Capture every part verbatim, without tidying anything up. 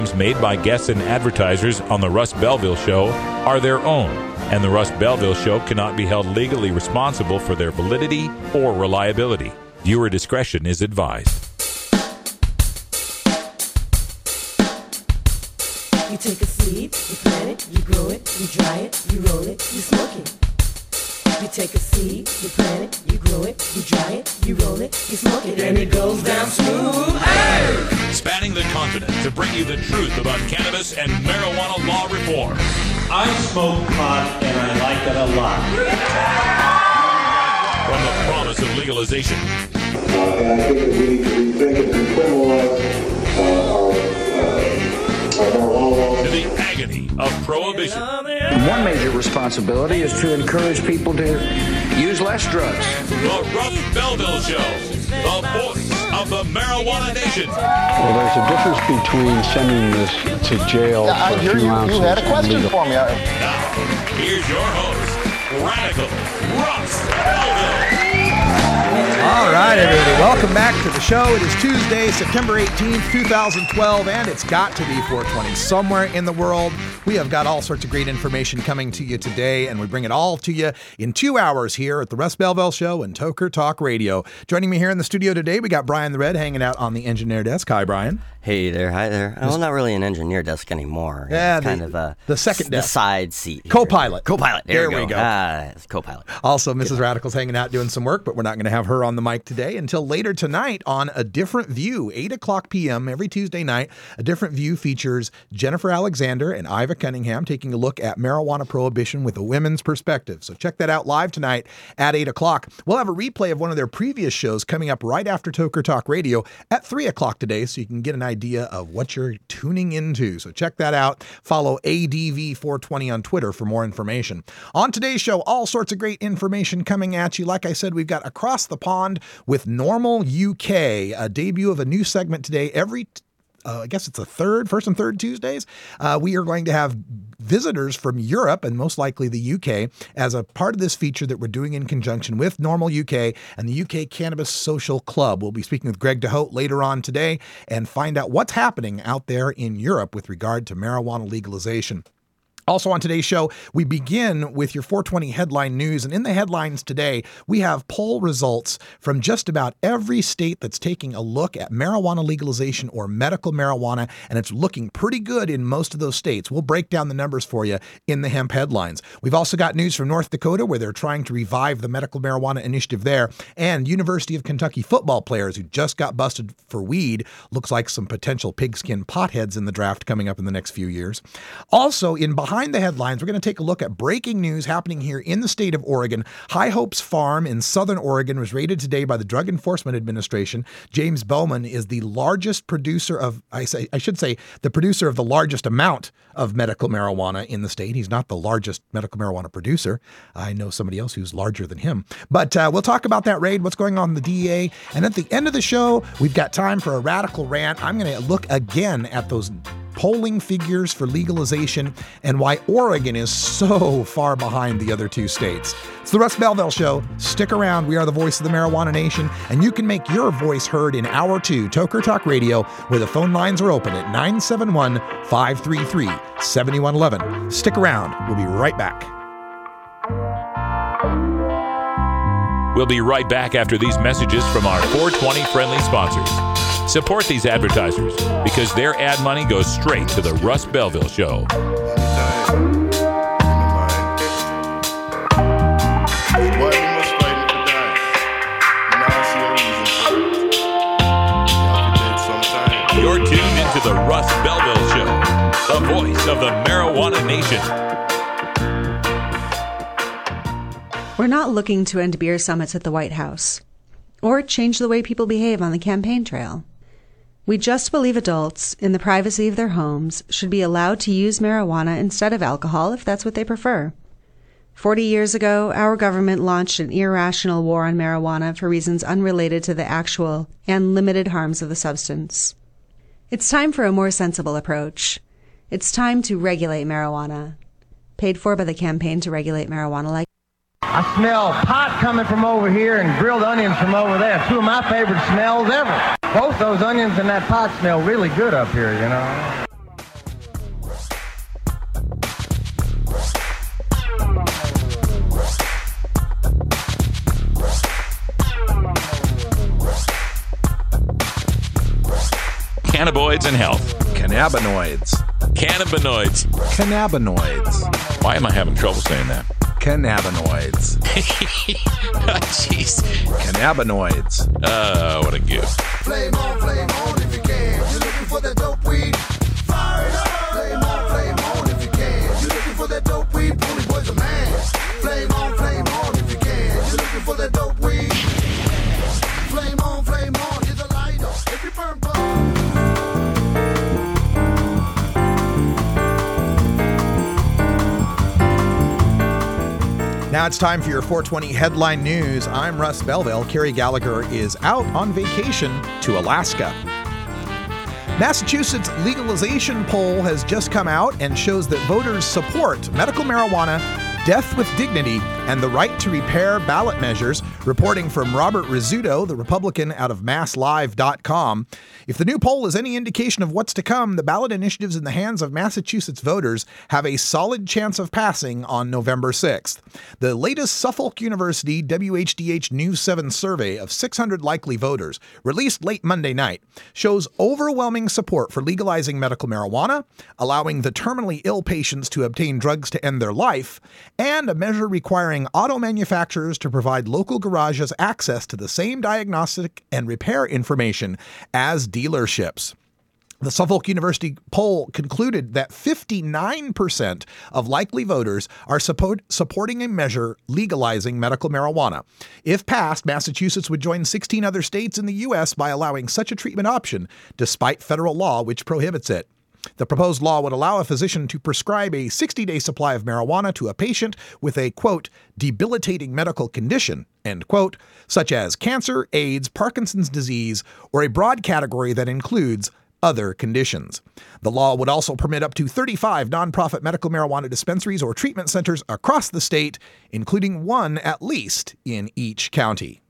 made by guests and advertisers on the Russ Belville Show are their own, and the Russ Belville Show cannot be held legally responsible for their validity or reliability. Viewer discretion is advised. You take a seed, you plant it, you grow it, you dry it, you roll it, you smoke it. You take a seed, you plant it, you grow it, you dry it, you roll it, you smoke it, and it goes down smooth. Hey! Spanning the continent to bring you the truth about cannabis and marijuana law reform. I smoke pot and I like it a lot. From the promise of legalization. Uh, and I think that we need to rethink and decriminalize uh, our, uh, our marijuana laws. To the agony of prohibition. One major responsibility is to encourage people to use less drugs. The Russ Belville Show, the voice of the marijuana nation. Well, there's a difference between sending this to jail yeah, for I a hear few you, ounces. you had a question for me. Now, here's your host, Radical Russ Belville. All right, everybody, welcome back to the show. It is Tuesday, September eighteenth, twenty twelve, and it's got to be four twenty somewhere in the world. We have got all sorts of great information coming to you today, and we bring it all to you in two hours here at the Russ Belville Show and Toker Talk Radio. Joining me here in the studio today, we got Brian the Red hanging out on the engineer desk. Hi, Brian. Hey there, hi there. Well, not really an engineer desk anymore. Yeah, it's the, kind of a the second the desk. side seat. Here. Co-pilot. Co-pilot. There, there we go. we go. Ah, it's co-pilot. Also, Missus Radical's hanging out doing some work, but we're not going to have her on the mic today until later tonight on A Different View, eight o'clock p.m. every Tuesday night. A Different View features Jennifer Alexander and Iva Cunningham taking a look at marijuana prohibition with a women's perspective. So check that out live tonight at eight o'clock. We'll have a replay of one of their previous shows coming up right after Toker Talk Radio at three o'clock today, so you can get an idea of what you're tuning into. So check that out. Follow A D V four twenty on Twitter for more information. On today's show, all sorts of great information coming at you. Like I said, we've got Across the Pond with Normal U K, a debut of a new segment today. Every Uh, I guess it's a third, first and third Tuesdays. Uh, we are going to have visitors from Europe and most likely the U K as a part of this feature that we're doing in conjunction with Normal U K and the U K Cannabis Social Club. We'll be speaking with Greg DeHote later on today and find out what's happening out there in Europe with regard to marijuana legalization. Also on today's show, we begin with your four twenty headline news. And in the headlines today, we have poll results from just about every state that's taking a look at marijuana legalization or medical marijuana. And it's looking pretty good in most of those states. We'll break down the numbers for you in the hemp headlines. We've also got news from North Dakota, where they're trying to revive the medical marijuana initiative there. And University of Kentucky football players who just got busted for weed. Looks like some potential pigskin potheads in the draft coming up in the next few years. Also, in Behind the Headlines, we're going to take a look at breaking news happening here in the state of Oregon. High Hopes Farm in southern Oregon was raided today by the Drug Enforcement Administration. James Bowman is the largest producer of, I say, I should say, the producer of the largest amount of medical marijuana in the state. He's not the largest medical marijuana producer. I know somebody else who's larger than him. But uh, we'll talk about that raid, what's going on in the D E A. And at the end of the show, we've got time for a radical rant. I'm going to look again at those polling figures for legalization and why Oregon is so far behind the other two states. It's the Russ Belville Show. Stick around. We are the voice of the marijuana nation, and you can make your voice heard in hour two, Toker Talk Radio, where the phone lines are open at nine seven one, five three three, seven one one one. Stick around. We'll be right back. We'll be right back after these messages from our four twenty friendly sponsors. Support these advertisers because their ad money goes straight to the Russ Belville Show. You're tuned into the Russ Belville Show, the voice of the marijuana nation. We're not looking to end beer summits at the White House or change the way people behave on the campaign trail. We just believe adults, in the privacy of their homes, should be allowed to use marijuana instead of alcohol if that's what they prefer. Forty years ago, our government launched an irrational war on marijuana for reasons unrelated to the actual and limited harms of the substance. It's time for a more sensible approach. It's time to regulate marijuana. Paid for by the Campaign to Regulate Marijuana Like. I smell pot coming from over here and grilled onions from over there. Two of my favorite smells ever. Both those onions and that pot smell really good up here, you know. cannabinoids and health. Cannabinoids. Cannabinoids. Cannabinoids. Why am I having trouble saying that? Cannabinoids. Jeez. Cannabinoids. Oh, what a goof. Flame on, flame on if you can. You're looking for that dope weed. Fire it up. Flame on, flame on if you can. You're looking for that dope weed. Pony Boy's a man. Flame on, flame on if you can. You're looking for that dope weed. Flame on, flame on is a lighter. If you burn bug. Now it's time for your four twenty headline news. I'm Russ Belville. Carrie Gallagher is out on vacation to Alaska. Massachusetts legalization poll has just come out and shows that voters support medical marijuana, death with dignity, and the right to repair ballot measures. Reporting from Robert Rizzuto, the Republican out of mass live dot com. If the new poll is any indication of what's to come, the ballot initiatives in the hands of Massachusetts voters have a solid chance of passing on November sixth. The latest Suffolk University W H D H News seven survey of six hundred likely voters, released late Monday night, shows overwhelming support for legalizing medical marijuana, allowing the terminally ill patients to obtain drugs to end their life, and a measure requiring auto manufacturers to provide local garages access to the same diagnostic and repair information as dealerships. The Suffolk University poll concluded that fifty-nine percent of likely voters are support, supporting a measure legalizing medical marijuana. If passed, Massachusetts would join sixteen other states in the U S by allowing such a treatment option, despite federal law which prohibits it. The proposed law would allow a physician to prescribe a sixty-day supply of marijuana to a patient with a, quote, debilitating medical condition, end quote, such as cancer, AIDS, Parkinson's disease, or a broad category that includes other conditions. The law would also permit up to thirty-five nonprofit medical marijuana dispensaries or treatment centers across the state, including one at least in each county.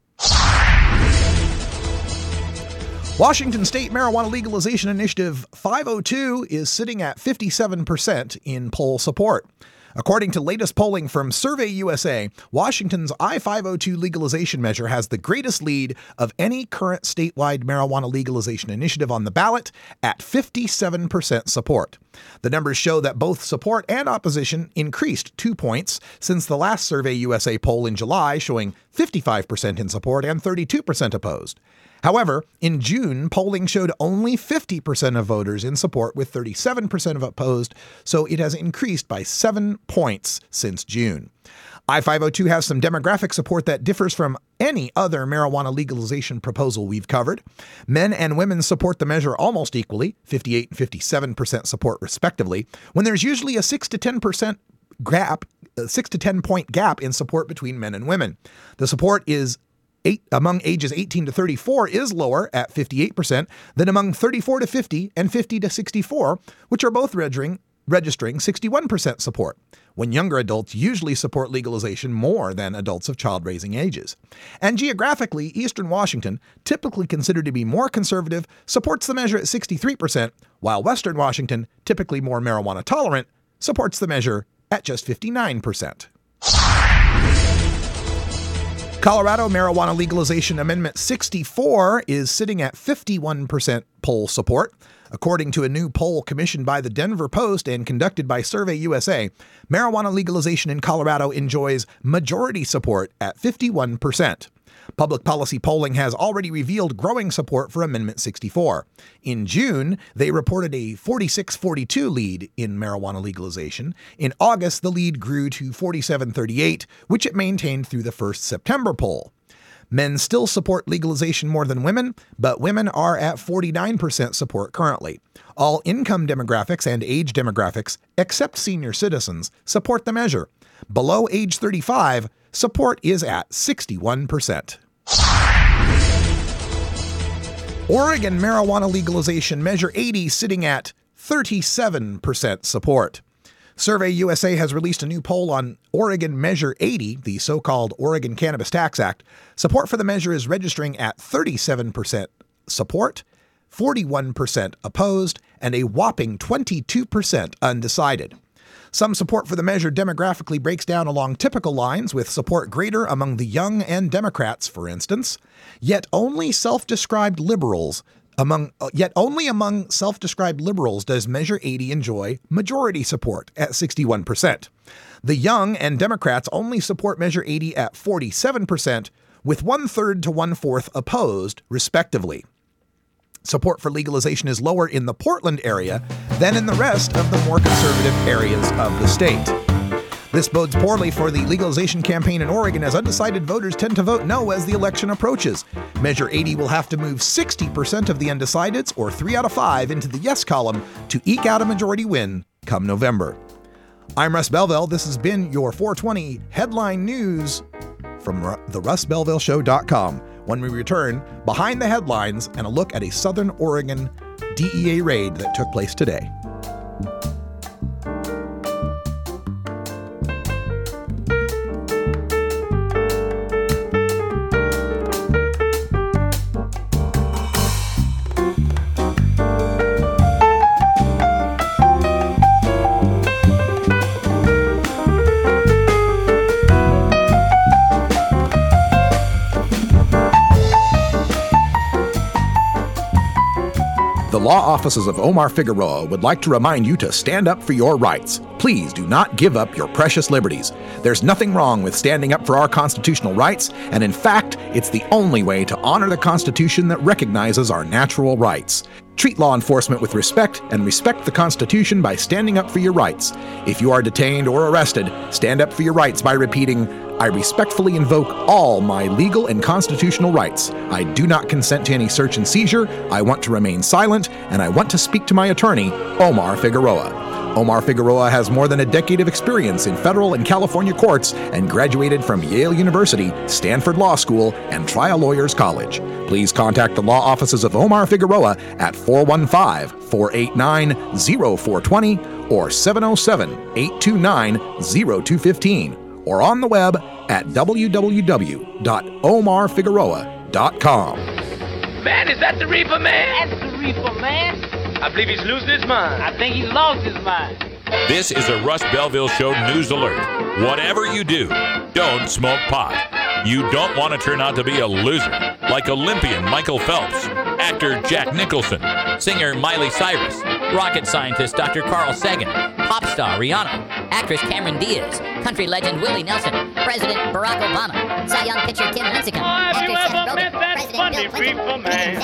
Washington State Marijuana Legalization Initiative five oh two is sitting at fifty-seven percent in poll support. According to latest polling from Survey U S A, Washington's I five oh two legalization measure has the greatest lead of any current statewide marijuana legalization initiative on the ballot at fifty-seven percent support. The numbers show that both support and opposition increased two points since the last Survey U S A poll in July, showing fifty-five percent in support and thirty-two percent opposed. However, in June, polling showed only fifty percent of voters in support with thirty-seven percent of opposed, so it has increased by seven points since June. I five oh two has some demographic support that differs from any other marijuana legalization proposal we've covered. Men and women support the measure almost equally, fifty-eight and fifty-seven percent support respectively, when there's usually a six to ten percent gap, a six to ten point gap in support between men and women. The support is Eight, among ages eighteen to thirty-four is lower at fifty-eight percent than among thirty-four to fifty and fifty to sixty-four, which are both registering, registering sixty-one percent support, when younger adults usually support legalization more than adults of child-raising ages. And geographically, Eastern Washington, typically considered to be more conservative, supports the measure at sixty-three percent, while Western Washington, typically more marijuana tolerant, supports the measure at just fifty-nine percent. Colorado Marijuana Legalization Amendment sixty-four is sitting at fifty-one percent poll support. According to a new poll commissioned by the Denver Post and conducted by Survey U S A, marijuana legalization in Colorado enjoys majority support at fifty-one percent. Public policy polling has already revealed growing support for Amendment sixty-four. In June, they reported a forty-six forty-two lead in marijuana legalization. In August, the lead grew to forty-seven thirty-eight, which it maintained through the first September poll. Men still support legalization more than women, but women are at forty-nine percent support currently. All income demographics and age demographics, except senior citizens, support the measure. Below age thirty-five, support is at sixty-one percent. Oregon marijuana legalization measure eighty sitting at thirty-seven percent support. Survey U S A has released a new poll on Oregon Measure eighty, the so-called Oregon Cannabis Tax Act. Support for the measure is registering at thirty-seven percent support, forty-one percent opposed, and a whopping twenty-two percent undecided. Some support for the measure demographically breaks down along typical lines, with support greater among the young and Democrats, for instance. Yet only self-described liberals Among yet only among self-described liberals does Measure eighty enjoy majority support at sixty-one percent. The Young and Democrats only support Measure eighty at forty-seven percent, with one-third to one-fourth opposed, respectively. Support for legalization is lower in the Portland area than in the rest of the more conservative areas of the state. This bodes poorly for the legalization campaign in Oregon, as undecided voters tend to vote no as the election approaches. Measure eighty will have to move sixty percent of the undecideds, or three out of five, into the yes column to eke out a majority win come November. I'm Russ Belville. This has been your four twenty Headline News from the russ belville show dot com. When we return, behind the headlines and a look at a Southern Oregon D E A raid that took place today. The law offices of Omar Figueroa would like to remind you to stand up for your rights. Please do not give up your precious liberties. There's nothing wrong with standing up for our constitutional rights, and in fact, it's the only way to honor the Constitution that recognizes our natural rights. Treat law enforcement with respect and respect the Constitution by standing up for your rights. If you are detained or arrested, stand up for your rights by repeating, "I respectfully invoke all my legal and constitutional rights. I do not consent to any search and seizure. I want to remain silent, and I want to speak to my attorney, Omar Figueroa." Omar Figueroa has more than a decade of experience in federal and California courts and graduated from Yale University, Stanford Law School, and Trial Lawyers College. Please contact the law offices of Omar Figueroa at four one five, four eight nine, zero four two zero or seven oh seven, eight two nine, zero two one five or on the web at w w w dot omar figueroa dot com. Man, is that the Reefer Man? That's the Reefer Man. I believe he's losing his mind. I think he's lost his mind. This is a Russ Belville Show news alert. Whatever you do, don't smoke pot. You don't want to turn out to be a loser, like Olympian Michael Phelps, actor Jack Nicholson, singer Miley Cyrus, rocket scientist Doctor Carl Sagan, pop star Rihanna, actress Cameron Diaz, country legend Willie Nelson, President Barack Obama, Cy Young pitcher Tim Lincecum, Oh, have you actress ever Seth met Rogen, that President funny Bill Clinton, Reefer Man?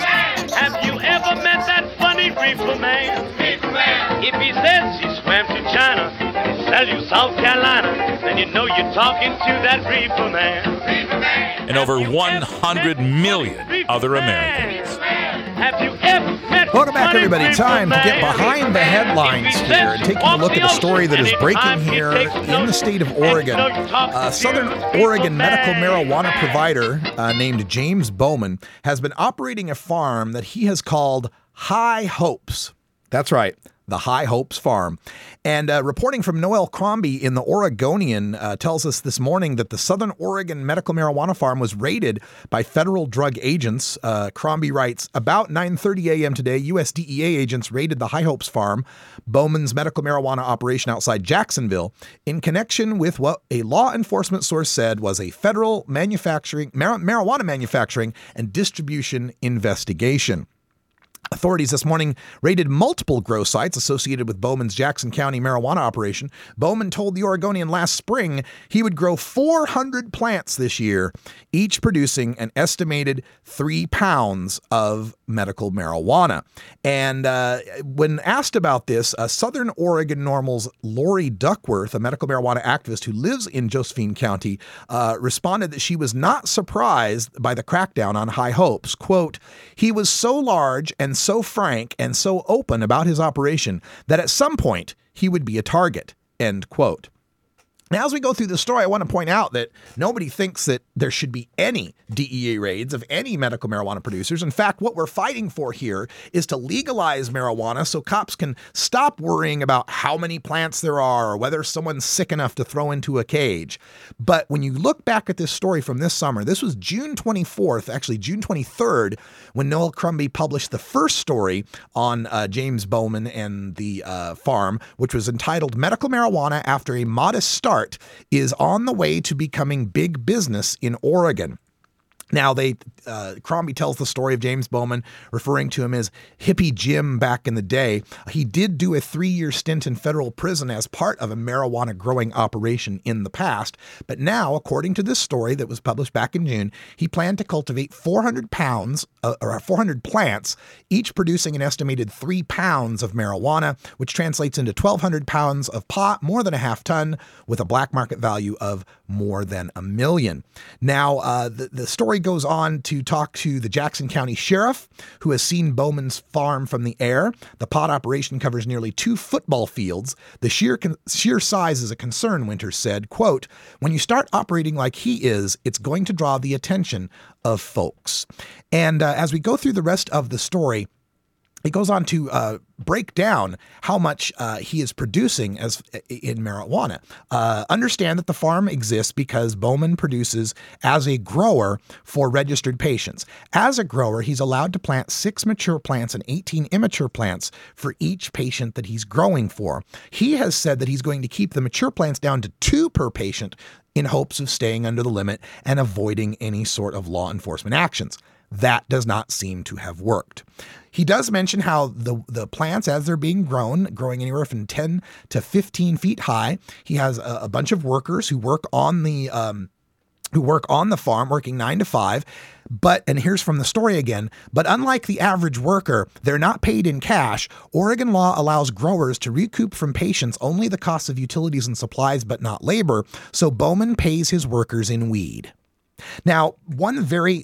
Have you ever met that funny Reefer Man? Reefer Man. If he says he swam to China and he sells you South Carolina, then you know you're talking to that Reefer Man. Reefer Man. and over one hundred million other Americans. Have you ever met Welcome back, everybody. Time to get behind the headlines here and taking a look at a story that is breaking here in the state of Oregon. A Southern Oregon medical marijuana provider uh, named James Bowman has been operating a farm that he has called High Hopes. That's right. The High Hopes Farm. And uh, reporting from Noel Crombie in the Oregonian uh, tells us this morning that the Southern Oregon medical marijuana farm was raided by federal drug agents. Uh, Crombie writes, about nine thirty a.m. today, U S D E A agents raided the High Hopes Farm, Bowman's medical marijuana operation outside Jacksonville, in connection with what a law enforcement source said was a federal manufacturing mar- marijuana manufacturing and distribution investigation. Authorities this morning raided multiple grow sites associated with Bowman's Jackson County marijuana operation. Bowman told the Oregonian last spring he would grow four hundred plants this year, each producing an estimated three pounds of medical marijuana. And uh, when asked about this, uh, Southern Oregon Normal's Lori Duckworth, a medical marijuana activist who lives in Josephine County, uh, responded that she was not surprised by the crackdown on High Hopes. Quote, he was so large and so frank and so open about his operation that at some point he would be a target, end quote. Now, as we go through the story, I want to point out that nobody thinks that there should be any D E A raids of any medical marijuana producers. In fact, what we're fighting for here is to legalize marijuana so cops can stop worrying about how many plants there are or whether someone's sick enough to throw into a cage. But when you look back at this story from this summer, this was June twenty-fourth, actually June twenty-third, when Noel Crombie published the first story on uh, James Bowman and the uh, farm, which was entitled Medical Marijuana After a Modest Start is on the way to becoming big business in Oregon. Now, they uh, Crombie tells the story of James Bowman, referring to him as Hippie Jim back in the day. He did do a three-year stint in federal prison as part of a marijuana growing operation in the past. But now, according to this story that was published back in June, he planned to cultivate four hundred pounds, uh, or four hundred plants, each producing an estimated three pounds of marijuana, which translates into twelve hundred pounds of pot, more than a half ton, with a black market value of more than a million. Now, uh, the, the story goes on to talk to the Jackson County Sheriff, who has seen Bowman's farm from the air. The pot operation covers nearly two football fields. The sheer con- sheer size is a concern, Winters said. Quote, when you start operating like he is, it's going to draw the attention of folks. And uh, as we go through the rest of the story, he goes on to uh, break down how much uh, he is producing as in marijuana. Uh, understand that the farm exists because Bowman produces as a grower for registered patients. As a grower, he's allowed to plant six mature plants and eighteen immature plants for each patient that he's growing for. He has said that he's going to keep the mature plants down to two per patient in hopes of staying under the limit and avoiding any sort of law enforcement actions. That does not seem to have worked. He does mention how the, the plants, as they're being grown, growing anywhere from ten to fifteen feet high, he has a, a bunch of workers who work on the um, who work on the farm, working nine to five. But, and here's from the story again, but unlike the average worker, they're not paid in cash. Oregon law allows growers to recoup from patients only the cost of utilities and supplies, but not labor. So Bowman pays his workers in weed. Now, one very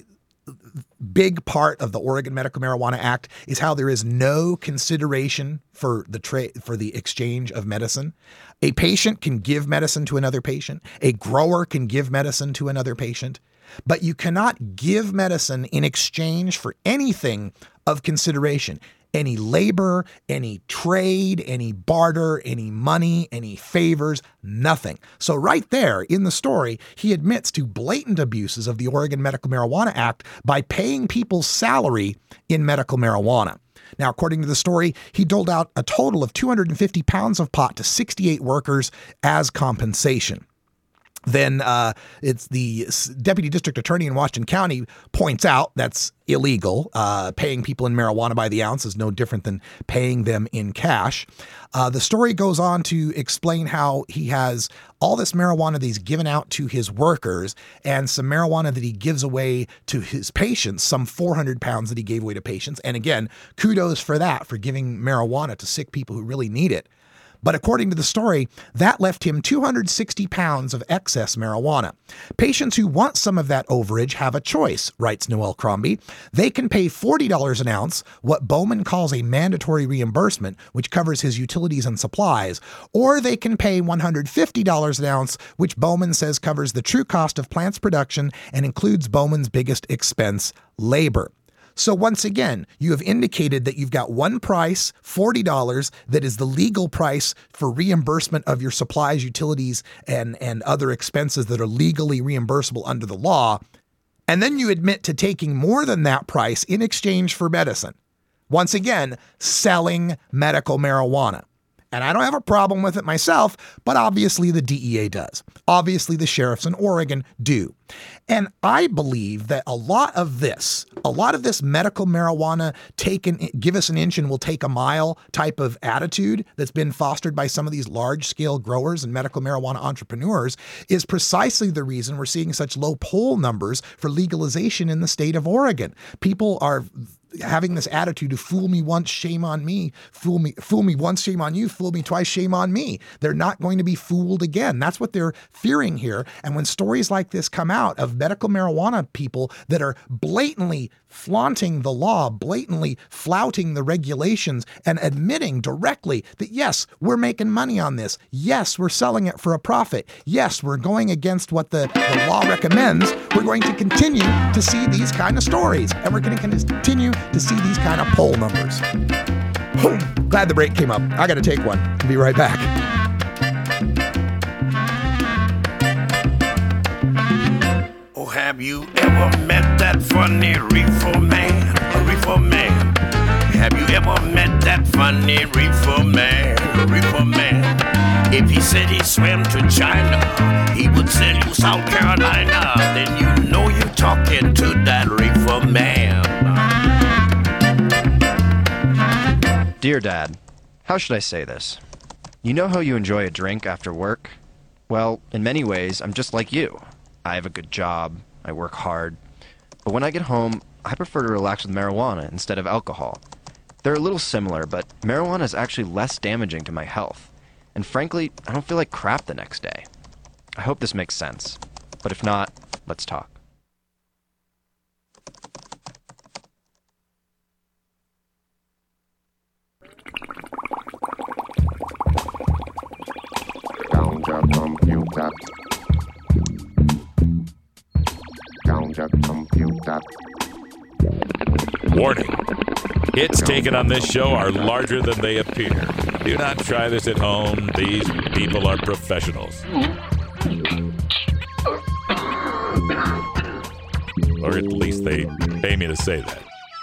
big part of the Oregon Medical Marijuana Act is how there is no consideration for the trade for the exchange of medicine. A patient can give medicine to another patient. A grower can give medicine to another patient, but you cannot give medicine in exchange for anything of consideration. Any labor, any trade, any barter, any money, any favors, nothing. So right there in the story, he admits to blatant abuses of the Oregon Medical Marijuana Act by paying people's salary in medical marijuana. Now, according to the story, he doled out a total of two hundred fifty pounds of pot to sixty-eight workers as compensation. Then uh, it's the deputy district attorney in Washington County points out that's illegal. Uh, paying people in marijuana by the ounce is no different than paying them in cash. Uh, the story goes on to explain how he has all this marijuana that he's given out to his workers and some marijuana that he gives away to his patients, some four hundred pounds that he gave away to patients. And again, kudos for that, for giving marijuana to sick people who really need it. But according to the story, that left him two hundred sixty pounds of excess marijuana. Patients who want some of that overage have a choice, writes Noel Crombie. They can pay forty dollars an ounce, what Bowman calls a mandatory reimbursement, which covers his utilities and supplies, or they can pay one hundred fifty dollars an ounce, which Bowman says covers the true cost of plants production and includes Bowman's biggest expense, labor. So once again, you have indicated that you've got one price, forty dollars, that is the legal price for reimbursement of your supplies, utilities, and, and other expenses that are legally reimbursable under the law. And then you admit to taking more than that price in exchange for medicine. Once again, selling medical marijuana. And I don't have a problem with it myself, but obviously the D E A does. Obviously the sheriffs in Oregon do. And I believe that a lot of this, a lot of this medical marijuana, take an, give us an inch and we'll take a mile type of attitude that's been fostered by some of these large scale growers and medical marijuana entrepreneurs is precisely the reason we're seeing such low poll numbers for legalization in the state of Oregon. People are having this attitude of fool me once, shame on me, fool me, fool me once, shame on you, fool me twice, shame on me. They're not going to be fooled again. That's what they're fearing here. And when stories like this come out of medical marijuana people that are blatantly flaunting the law, blatantly flouting the regulations and admitting directly that, yes, we're making money on this. Yes, we're selling it for a profit. Yes, we're going against what the, the law recommends. We're going to continue to see these kind of stories, and we're going to continue to see these kind of poll numbers. Glad the break came up. I got to take one. I'll be right back. Oh, have you ever met that funny reefer man? A reefer man. Have you ever met that funny reefer man? A reefer man. If he said he swam to China, he would sell you South Carolina. Then you know you're talking to that reefer man. Dear Dad, how should I say this? You know how you enjoy a drink after work? Well, in many ways, I'm just like you. I have a good job, I work hard, but when I get home, I prefer to relax with marijuana instead of alcohol. They're a little similar, but marijuana is actually less damaging to my health. And frankly, I don't feel like crap the next day. I hope this makes sense. But if not, let's talk. Count your computer. Count your computer. Warning. Hits taken on this show are larger than they appear. Do not try this at home. These people are professionals. Or at least they pay me to say that.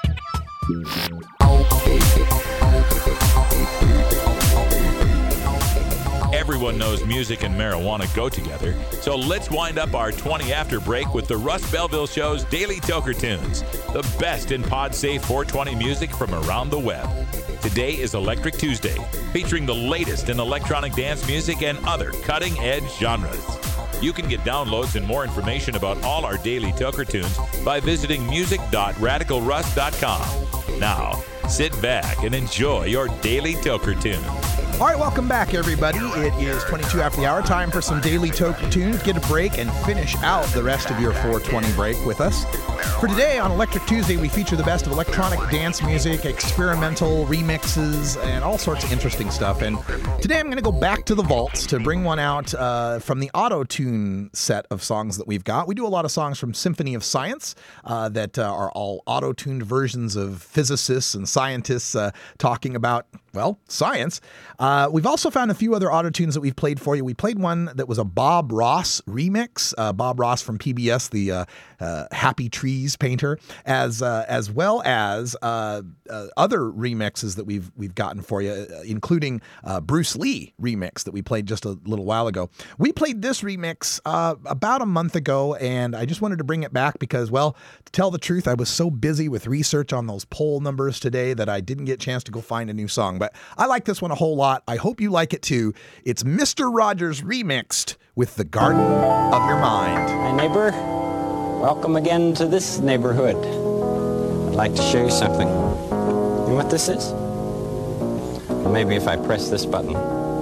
Everyone knows music and marijuana go together, so let's wind up our twenty after break with the Russ Belville Show's Daily Toker Tunes, the best in pod-safe four twenty music from around the web. Today is Electric Tuesday, featuring the latest in electronic dance music and other cutting-edge genres. You can get downloads and more information about all our Daily Toker Tunes by visiting music dot radical russ dot com. Now, sit back and enjoy your Daily Toker Tunes. All right, welcome back, everybody. It is twenty-two after the hour. Time for some Daily Toker Tunes. Get a break and finish out the rest of your four twenty break with us. For today, on Electric Tuesday, we feature the best of electronic dance music, experimental remixes, and all sorts of interesting stuff. And today I'm going to go back to the vaults to bring one out uh, from the auto-tune set of songs that we've got. We do a lot of songs from Symphony of Science uh, that uh, are all auto-tuned versions of physicists and scientists uh, talking about, well, science. Uh, we've also found a few other auto-tunes that we've played for you. We played one that was a Bob Ross remix. Uh, Bob Ross from P B S, the uh, uh, Happy Trees painter, as uh, as well as uh, uh, other remixes that we've we've gotten for you, uh, including uh, Bruce Lee remix that we played just a little while ago. We played this remix uh, about a month ago, and I just wanted to bring it back because, well, to tell the truth, I was so busy with research on those poll numbers today that I didn't get a chance to go find a new song. But I like this one a whole lot. I hope you like it too. It's Mister Rogers remixed with The Garden of Your Mind. Hi, neighbor. Welcome again to this neighborhood. I'd like to show you something. You know what this is? Maybe if I press this button.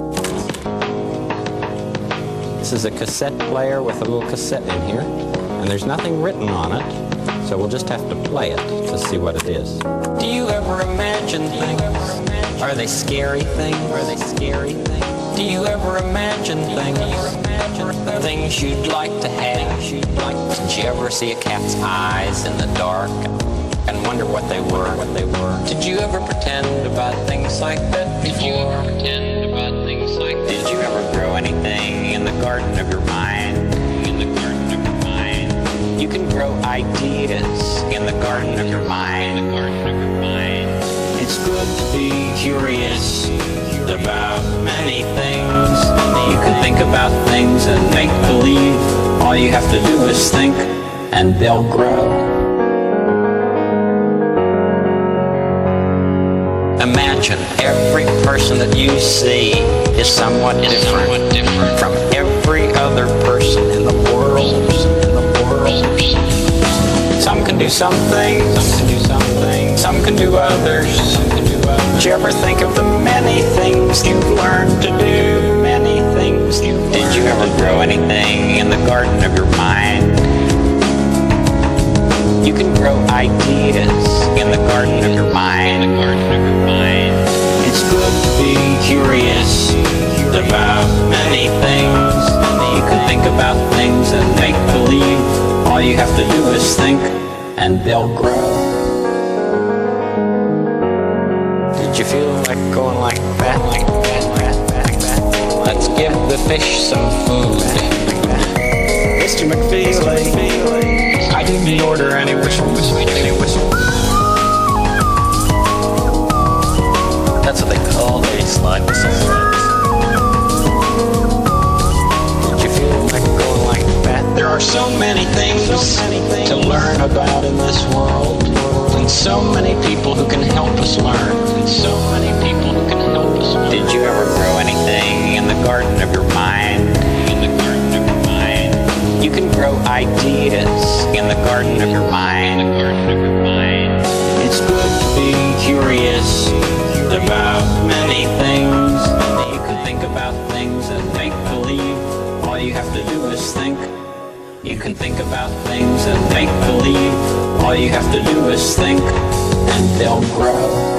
This is a cassette player with a little cassette in here, and there's nothing written on it, so we'll just have to play it to see what it is. Do you ever imagine things? Are they scary things? Are they scary things? Do you ever imagine things? Things you'd like to have? Did you ever see a cat's eyes in the dark and wonder what they were? What they were? Did you ever pretend about things like that? Did you ever pretend about things like that? Did you ever grow anything in the garden of your mind? In the garden of your mind. You can grow ideas in the garden of your mind. In the garden of your mind. It's good to be curious about many things. You can think about things and make believe. All you have to do is think, and they'll grow. Imagine every person that you see is somewhat different, somewhat different from every other person in the world. In the world. Some can do some things, some can do some things, some can do others. Some can do others. Did you ever think of the many things you've learned to do? Many things you Did you ever grow anything in the garden of your mind? You can grow ideas in the garden of your mind. In the garden of your mind. It's good to be curious about many things. You can think about things and make believe. All you have to do is think, and they'll grow. Did you feel like going like that? Like that, that, that, that. Let's give the fish some food. Mister McFeely, I didn't order any whistles. Any whistles. That's what they call a slide whistle. are so many things to learn about in this world, and so many people who can help us learn, and so many people who can help us learn. Did you ever grow anything in the garden of your mind? In the garden of your mind. You can grow ideas in the garden of your mind. In the garden of your mind. It's good to be curious about many things. You can think about things that make believe. All you have to do is think. You can think about things that make believe. All you have to do is think, and they'll grow.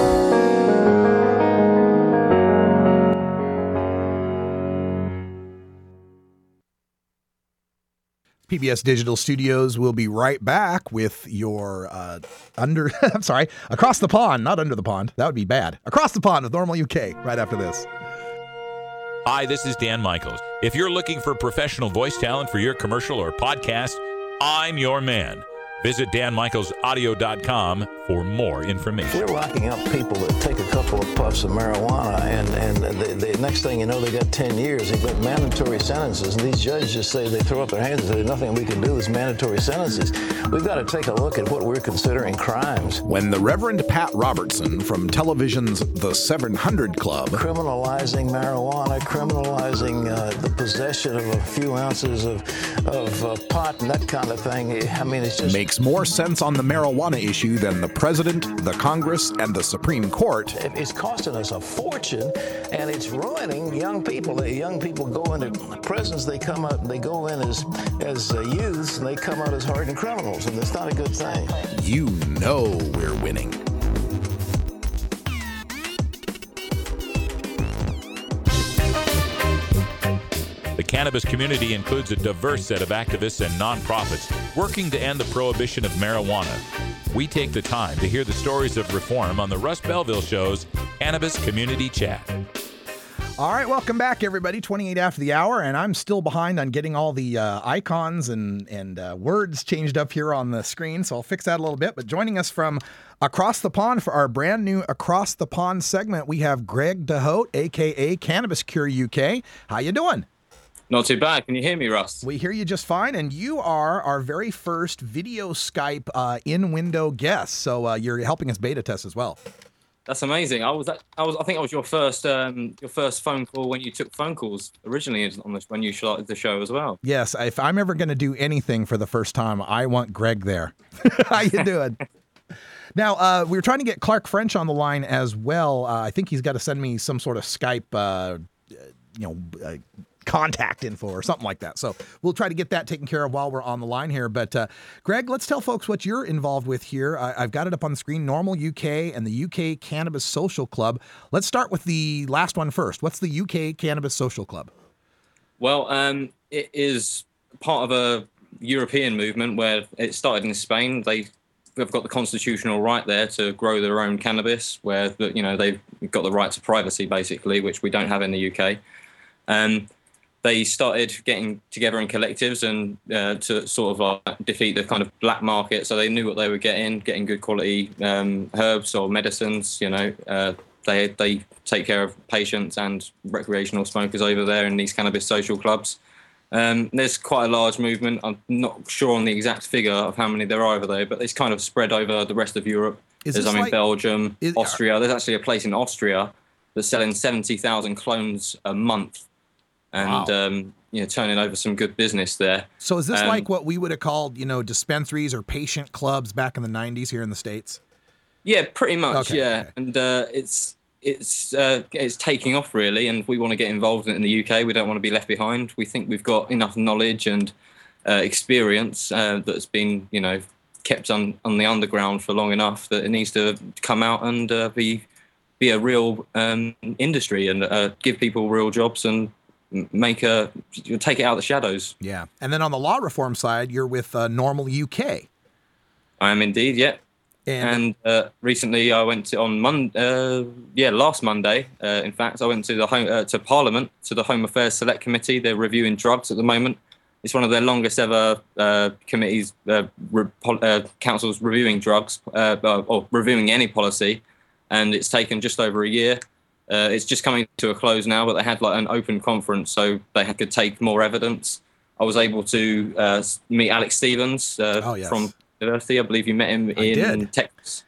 P B S Digital Studios will be right back with your uh, under, I'm sorry, Across the Pond, not Under the Pond. That would be bad. Across the Pond with Normal U K right after this. Hi, this is Dan Michaels. If you're looking for professional voice talent for your commercial or podcast, I'm your man. Visit dan michaels audio dot com for more information. We're locking up people that take a couple of puffs of marijuana, and, and the, the next thing you know, they got ten years. They've got mandatory sentences, and these judges just say, they throw up their hands and say, there's nothing we can do, there's mandatory sentences. We've got to take a look at what we're considering crimes. When the Reverend Pat Robertson from television's The seven hundred Club Criminalizing marijuana, criminalizing uh, the possession of a few ounces of, of uh, pot and that kind of thing. I mean, it's just... makes more sense on the marijuana issue than the President, the Congress, and the Supreme Court. It's costing us a fortune, and it's ruining young people. The young people go into prisons, they come out, they go in as, as uh, youths, and they come out as hardened criminals, and it's not a good thing. You know we're winning. The cannabis community includes a diverse set of activists and nonprofits working to end the prohibition of marijuana. We take the time to hear the stories of reform on the Russ Belville Show's Cannabis Community Chat. All right, welcome back, everybody. twenty-eight after the hour, and I'm still behind on getting all the uh, icons and, and uh, words changed up here on the screen, so I'll fix that a little bit. But joining us from across the pond for our brand new Across the Pond segment, we have Greg DeHote, a k a. Cannabis Cure U K. How you doing? Not too bad. Can you hear me, Russ? We hear you just fine, and you are our very first video Skype uh, in-window guest, so uh, you're helping us beta test as well. That's amazing. I was, I was, I think I was your first, um, your first phone call when you took phone calls originally on this, when you started the show as well. Yes, if I'm ever going to do anything for the first time, I want Greg there. How you doing? Now, uh, we were trying to get Clark French on the line as well. Uh, I think he's got to send me some sort of Skype, uh, you know, uh, contact info or something like that. So we'll try to get that taken care of while we're on the line here. But uh, Greg, let's tell folks what you're involved with here. I, I've got it up on the screen, Normal U K and the U K Cannabis Social Club. Let's start with the last one first. What's the U K Cannabis Social Club? Well, um, it is part of a European movement where it started in Spain. They They've got the constitutional right there to grow their own cannabis, where you know they've got the right to privacy, basically, which we don't have in the U K. Um, They started getting together in collectives and uh, to sort of uh, defeat the kind of black market. So they knew what they were getting, getting good quality um, herbs or medicines. You know, uh, they they take care of patients and recreational smokers over there in these cannabis social clubs. Um, there's quite a large movement. I'm not sure on the exact figure of how many there are over there, but it's kind of spread over the rest of Europe. Is there's, this I mean, like, Belgium, is, Austria. There's actually a place in Austria that's selling seventy thousand clones a month. And, wow. um, you know, turning over some good business there. So is this um, like what we would have called, you know, dispensaries or patient clubs back in the nineties here in the States? Yeah, pretty much, okay, yeah. Okay. And uh, it's it's uh, it's taking off, really, and we want to get involved in it in the U K. We don't want to be left behind. We think we've got enough knowledge and uh, experience uh, that's been, you know, kept on, on the underground for long enough that it needs to come out and uh, be, be a real um, industry and uh, give people real jobs and make a take it out of the shadows. Yeah. And then on the law reform side, you're with uh, Normal U K. I am indeed, yeah. And, and uh, recently I went to on Monday, uh, yeah, last Monday, uh, in fact, I went to the home, uh, to Parliament, to the Home Affairs Select Committee. They're reviewing drugs at the moment. It's one of their longest ever uh, committees, uh, re- uh, councils reviewing drugs, uh, or reviewing any policy. And it's taken just over a year. Uh, it's just coming to a close now, but they had like an open conference so they could take more evidence. I was able to uh, meet Alex Stevens uh, oh, yes. from university. I believe you met him I in did. Texas.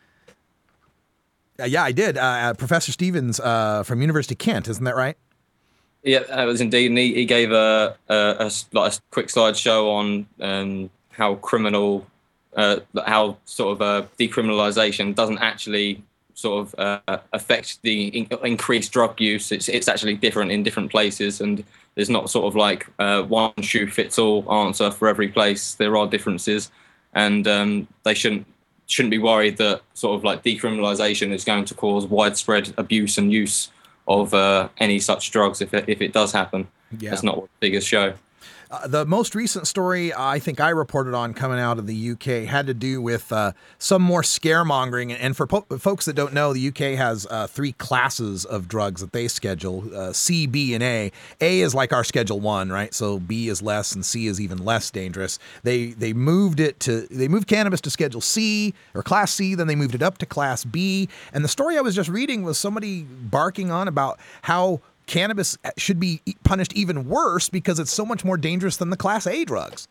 Uh, yeah, I did. Uh, uh, Professor Stevens uh, from University of Kent, isn't that right? Yeah, that was indeed. And he, he gave a, a, a, like a quick slideshow on um, how criminal, uh, how sort of uh, decriminalisation doesn't actually sort of uh, affect the in- increased drug use. It's it's actually different in different places, and there's not sort of like uh, one shoe fits all answer for every place. There are differences, and um, they shouldn't shouldn't be worried that sort of like decriminalisation is going to cause widespread abuse and use of uh, any such drugs if it, if it does happen. Yeah. That's not what the figures show. Uh, the most recent story I think I reported on coming out of the U K had to do with uh, some more scaremongering. And for po- folks that don't know, the U K has uh, three classes of drugs that they schedule, uh, C, B, and A. A is like our Schedule One, right? So B is less and C is even less dangerous. They they moved it to, they moved cannabis to Schedule C or Class C, then they moved it up to Class B. And the story I was just reading was somebody barking on about how cannabis should be punished even worse because it's so much more dangerous than the Class A drugs.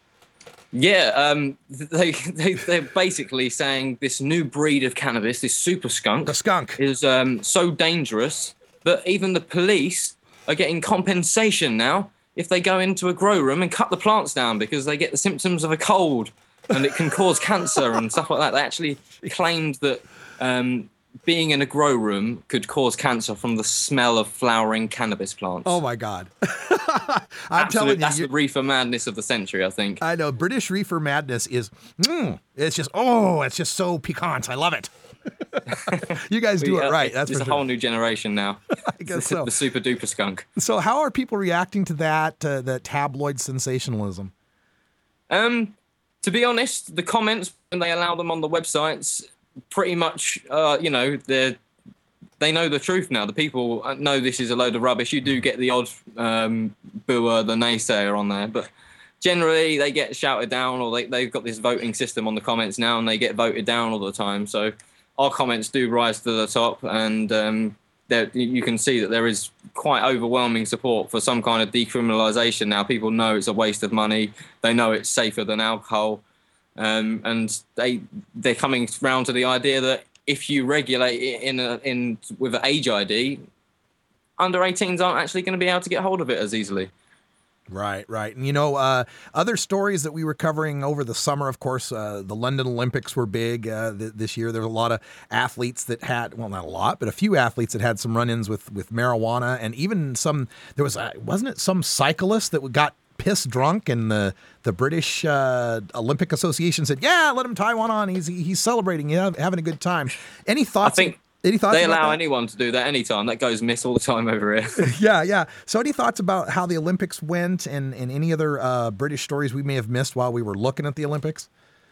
Yeah, um, they, they, they're basically saying this new breed of cannabis, this super skunk, the skunk, is um, so dangerous that even the police are getting compensation now if they go into a grow room and cut the plants down because they get the symptoms of a cold and it can cause cancer and stuff like that. They actually claimed that um, being in a grow room could cause cancer from the smell of flowering cannabis plants. Oh my God. I'm Absolute, telling you. That's the reefer madness of the century, I think. I know. British reefer madness is, mm, it's just, oh, it's just so piquant. I love it. You guys do We, uh, it right. That's it's for a sure. whole new generation now. I guess so. The super duper skunk. So how are people reacting to that, uh, the tabloid sensationalism? Um, to be honest, the comments, when they allow them on the websites, pretty much, uh, you know, they they know the truth now. The people know this is a load of rubbish. You do get the odd um, booer, the naysayer on there, but generally they get shouted down, or they, they've got this voting system on the comments now, and they get voted down all the time. So our comments do rise to the top, and um, there, you can see that there is quite overwhelming support for some kind of decriminalisation now. People know it's a waste of money. They know it's safer than alcohol. Um, and they they're coming round to the idea that if you regulate it in a, in with an age I D, under eighteens aren't actually going to be able to get hold of it as easily. Right, right. And, you know, uh, other stories that we were covering over the summer, of course, uh, the London Olympics were big uh, th- this year. There were a lot of athletes that had, well, not a lot, but a few athletes that had some run-ins with, with marijuana. And even some, there was, uh, wasn't it some cyclist that got piss drunk, and the the British uh, Olympic Association said, "Yeah, let him tie one on. He's he's celebrating, yeah, having a good time." Any thoughts? I think any thoughts? They about allow that? anyone to do that anytime. That goes miss all the time over here. yeah, yeah. So, any thoughts about how the Olympics went, and and any other uh, British stories we may have missed while we were looking at the Olympics?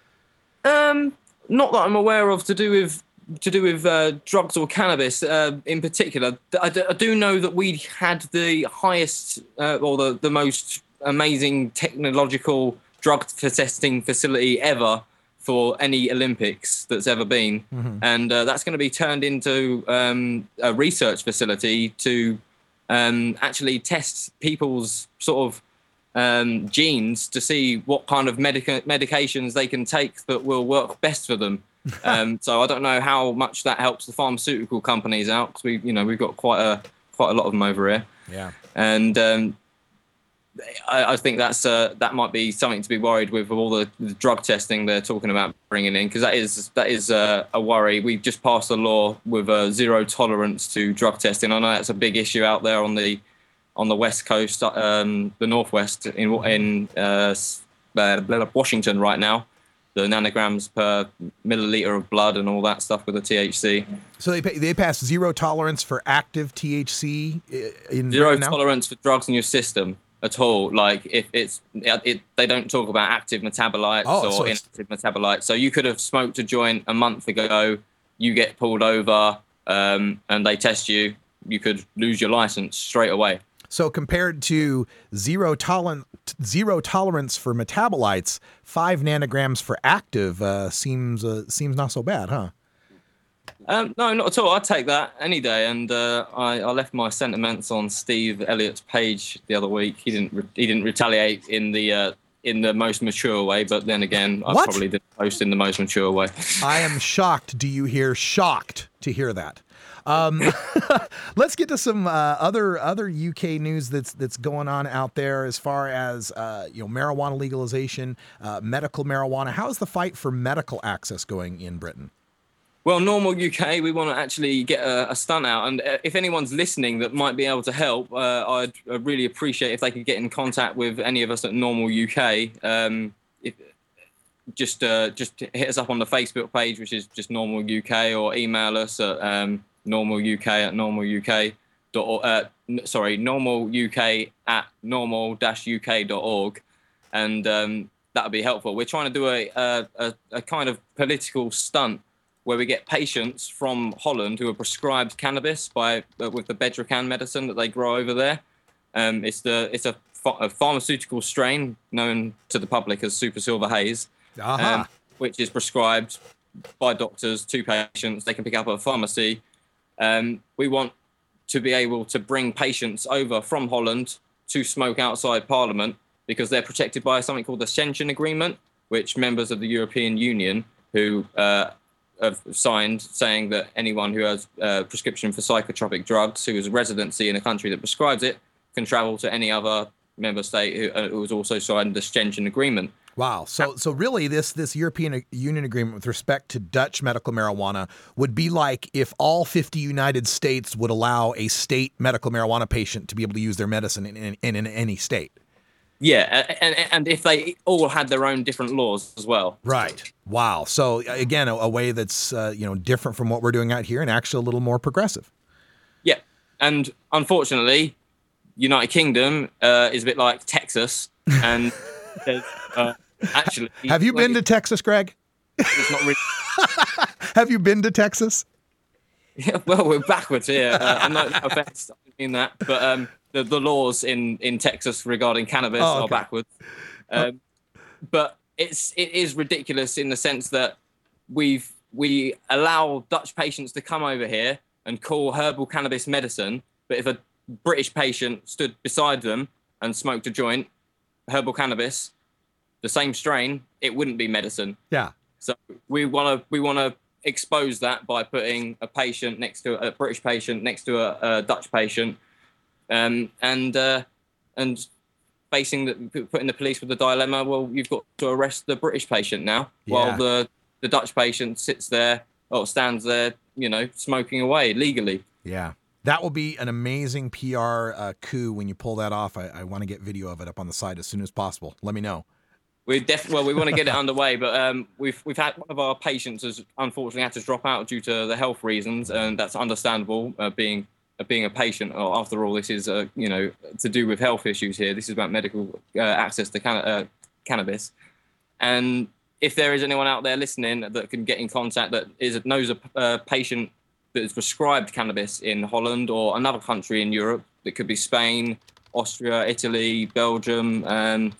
Um, not that I'm aware of to do with to do with uh, drugs or cannabis uh, in particular. I, d- I do know that we had the highest uh, or the the most amazing technological drug testing facility ever for any Olympics that's ever been. Mm-hmm. And uh, that's going to be turned into um, a research facility to um, actually test people's sort of um, genes to see what kind of medica- medications they can take that will work best for them. um, so I don't know how much that helps the pharmaceutical companies out, because we, you know, we've got quite a quite a lot of them over here. Yeah. And um, I, I think that's uh, that might be something to be worried with, with all the, the drug testing they're talking about bringing in, because that is that is uh, a worry. We've just passed a law with uh, zero tolerance to drug testing. I know that's a big issue out there on the on the west coast, um, the northwest in in uh, Washington right now. The nanograms per milliliter of blood and all that stuff with the T H C. So they they passed zero tolerance for active T H C in zero Britain now? tolerance for drugs in your system at all. Like if it's it, it they don't talk about active metabolites Oh, or so it's- inactive metabolites. So you could have smoked a joint a month ago, you get pulled over, um, and they test you, you could lose your license straight away. So compared to zero tolerance, zero tolerance for metabolites, five nanograms for active uh, seems uh, seems not so bad, huh? Um, no, not at all. I'd take that any day. And uh, I, I left my sentiments on Steve Elliott's page the other week. He didn't. Re- he didn't retaliate in the uh, in the most mature way. But then again, I What? probably didn't post in the most mature way. I am shocked. Do you hear? Shocked to hear that. Um, let's get to some uh, other other U K news that's that's going on out there as far as uh, you know marijuana legalization, uh, medical marijuana. How's the fight for medical access going in Britain? Well, Normal U K, we want to actually get a, a stunt out. And uh, if anyone's listening that might be able to help, uh, I'd, I'd really appreciate if they could get in contact with any of us at Normal U K. Um, if, just uh, just hit us up on the Facebook page, which is just Normal U K, or email us at um, normaluk at normaluk dot uh, sorry, normaluk at normal dash uk dot org. And um, that would be helpful. We're trying to do a, a, a kind of political stunt where we get patients from Holland who are prescribed cannabis by uh, with the Bedrocan medicine that they grow over there. Um, it's the it's a, ph- a pharmaceutical strain known to the public as Super Silver Haze, uh-huh. um, which is prescribed by doctors to patients. They can pick up at a pharmacy. Um, we want to be able to bring patients over from Holland to smoke outside Parliament because they're protected by something called the Schengen Agreement, which members of the European Union who uh, have signed saying that anyone who has a prescription for psychotropic drugs who has a residency in a country that prescribes it can travel to any other member state who, uh, who has also signed the Schengen Agreement. Wow. So so really this this European Union agreement with respect to Dutch medical marijuana would be like if all fifty United States would allow a state medical marijuana patient to be able to use their medicine in, in, in, in any state. Yeah, and, and if they all had their own different laws as well. Right. Wow. So again, a, a way that's uh, you know different from what we're doing out here and actually a little more progressive. Yeah, and unfortunately, United Kingdom uh, is a bit like Texas, and there's uh, actually. Have you been to Texas, Greg? It's not really. Have you been to Texas? Yeah, well, we're backwards here. Uh, and no, no offense in that, but um, the, the laws in, in Texas regarding cannabis Oh, okay. are backwards. Um, but it's it is ridiculous in the sense that we've we allow Dutch patients to come over here and call herbal cannabis medicine, but if a British patient stood beside them and smoked a joint, herbal cannabis, the same strain, it wouldn't be medicine. Yeah. So we want to we want to expose that by putting a patient next to a British patient next to a, a Dutch patient, um, and uh, and facing the putting the police with the dilemma. Well, you've got to arrest the British patient now, Yeah. while the the Dutch patient sits there or stands there, you know, smoking away legally. Yeah. That will be an amazing P R uh, coup when you pull that off. I, I want to get video of it up on the site as soon as possible. Let me know. We def- well, we want to get it underway, but um, we've we've had one of our patients has unfortunately had to drop out due to the health reasons, and that's understandable. Uh, being uh, being a patient, or after all, this is uh, you know to do with health issues here. This is about medical uh, access to can- uh, cannabis, and if there is anyone out there listening that can get in contact that is knows a uh, patient that is prescribed cannabis in Holland or another country in Europe, that could be Spain, Austria, Italy, Belgium. Um,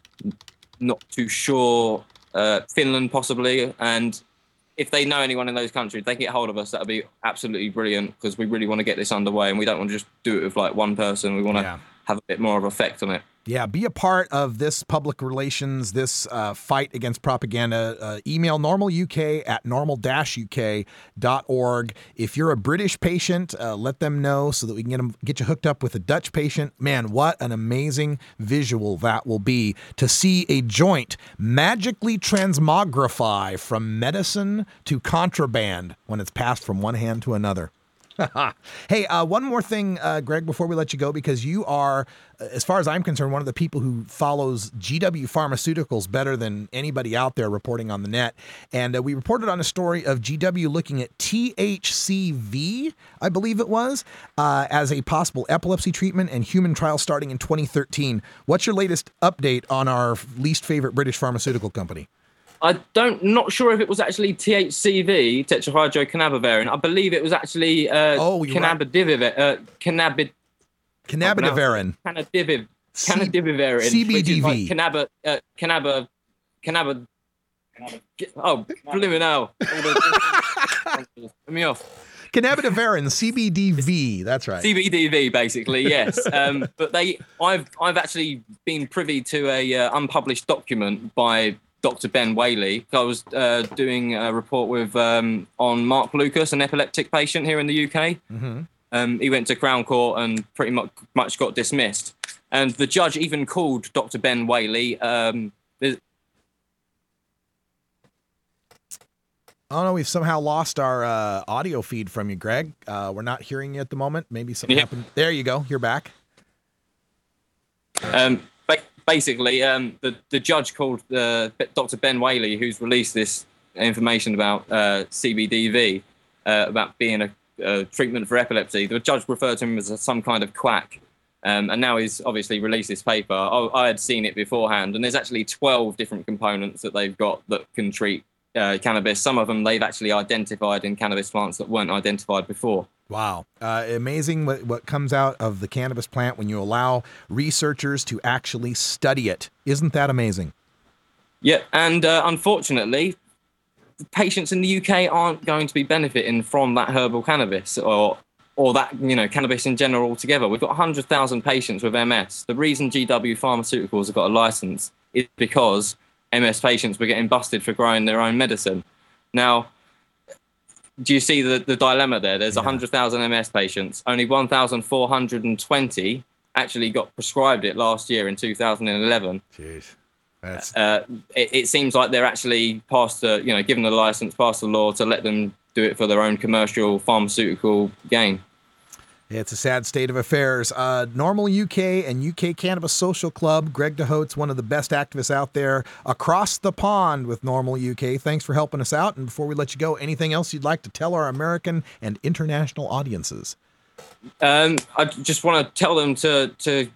Not too sure, uh, Finland possibly, and if they know anyone in those countries, they can get hold of us. That would be absolutely brilliant because we really want to get this underway, and we don't want to just do it with like one person. We want to Yeah. have a bit more of an effect on it. Yeah, be a part of this public relations, this uh, fight against propaganda. Uh, email normaluk at normal dash U K dot org. If you're a British patient, uh, let them know so that we can get, them, get you hooked up with a Dutch patient. Man, what an amazing visual that will be to see a joint magically transmogrify from medicine to contraband when it's passed from one hand to another. Hey, uh, one more thing, uh, Greg, before we let you go, because you are, as far as I'm concerned, one of the people who follows G W Pharmaceuticals better than anybody out there reporting on the net. And uh, we reported on a story of G W looking at T H C V, I believe it was, uh, as a possible epilepsy treatment and human trial starting in twenty thirteen. What's your latest update on our least favorite British pharmaceutical company? I don't, not sure if it was actually T H C V, tetrahydrocannabinol. I believe it was actually uh, oh, cannabidiol, uh, cannabid, cannabidivarin. Cannabidiv, cannabidivarin. C B D V. Like cannabis, uh, cannabis, cannabis, Get, oh, blimey now. Let me off. Cannabidivarin, C B D V. That's right. C B D V, basically, yes. Um, but they, I've, I've actually been privy to a uh, unpublished document by Doctor Ben Whaley. I was uh, doing a report with um, on Mark Lucas, an epileptic patient here in the U K. Mm-hmm. Um, he went to Crown Court and pretty much, much got dismissed. And the judge even called Doctor Ben Whaley. Um, Oh, no, we've somehow lost our uh, audio feed from you, Greg. Uh, we're not hearing you at the moment. Maybe something Yeah. happened. There you go. You're back. Um, ba- basically, um, the, the judge called uh, Doctor Ben Whaley, who's released this information about uh, C B D V, uh, about being a, a treatment for epilepsy. The judge referred to him as a, some kind of quack. Um, and now he's obviously released this paper. I, I had seen it beforehand, and there's actually twelve different components that they've got that can treat uh, cannabis. Some of them they've actually identified in cannabis plants that weren't identified before. Wow. Uh, amazing what, what comes out of the cannabis plant when you allow researchers to actually study it. Isn't that amazing? Yeah, and uh, unfortunately, patients in the U K aren't going to be benefiting from that herbal cannabis or or that, you know, cannabis in general altogether. We've got one hundred thousand patients with M S. The reason G W Pharmaceuticals have got a license is because M S patients were getting busted for growing their own medicine. Now, do you see the, the dilemma there? There's yeah. one hundred thousand M S patients. Only one thousand four hundred twenty actually got prescribed it last year in two thousand eleven. Jeez. That's... Uh, it, it seems like they're actually passed the, you know, given the license, passed the law to let them do it for their own commercial pharmaceutical gain. It's a sad state of affairs. Uh, Normal U K and U K Cannabis Social Club. Greg DeHote's one of the best activists out there across the pond with Normal U K. Thanks for helping us out. And before we let you go, anything else you'd like to tell our American and international audiences? Um, I just want to tell them to to